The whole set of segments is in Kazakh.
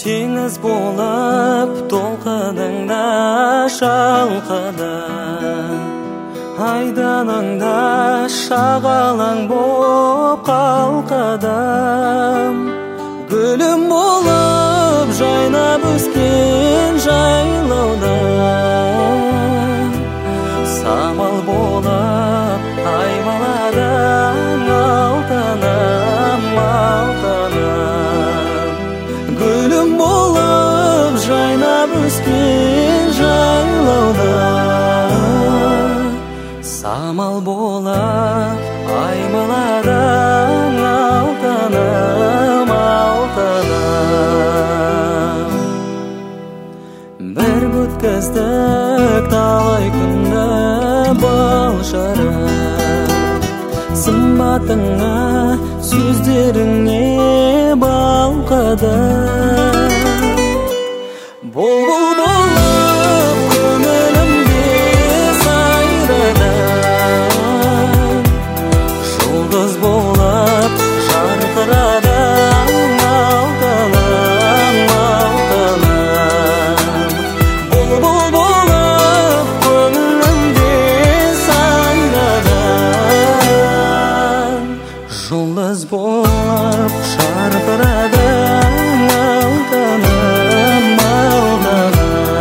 Теңіз болып толқыныңда шалқыды, айданыңда шағалаң боп қалқыдым. Гүлім болып жайнап өскен жайлауда, самал болып аймаладың алтыным, алтыным. Гүлім болып жайнап өскен жайлауда, самал болып аймаладың алтыным, алтыным. Бір өткіздік талай күнді бұл жарым, сымбатыңа сөздеріңе балқыдым. Бұлбұл болып көңілімде сайрадың, жұлдыз болып жарқырадың, алтыным, алтыным. Бұлбұл болып көңілімде сайрадың, жұлдыз болып жарқырадың, алтыным, алтыным.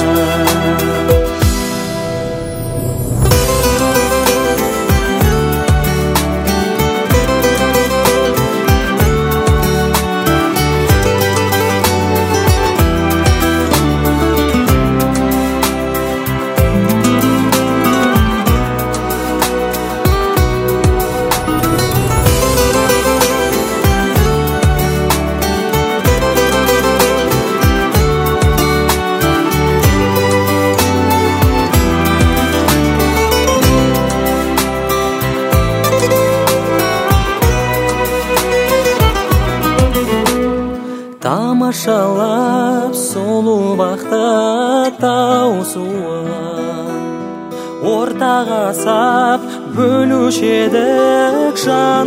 Тамашалап сұлу бақты тау суын, ортаға сап бөлуші едік жан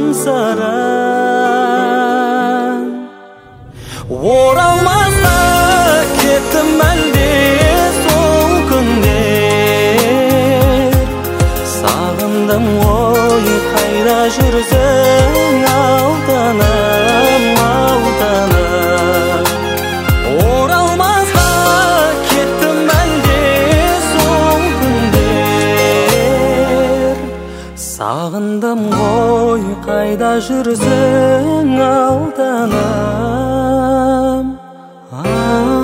сырын. Оралмасқа кеттім әлде сол күндер, сағындым ғой қайда жүрсің, алтыным, алтыным. Оралмасқа кеттім әлде сол күндер, сағындым ғой қайда жүрсің, алтыным.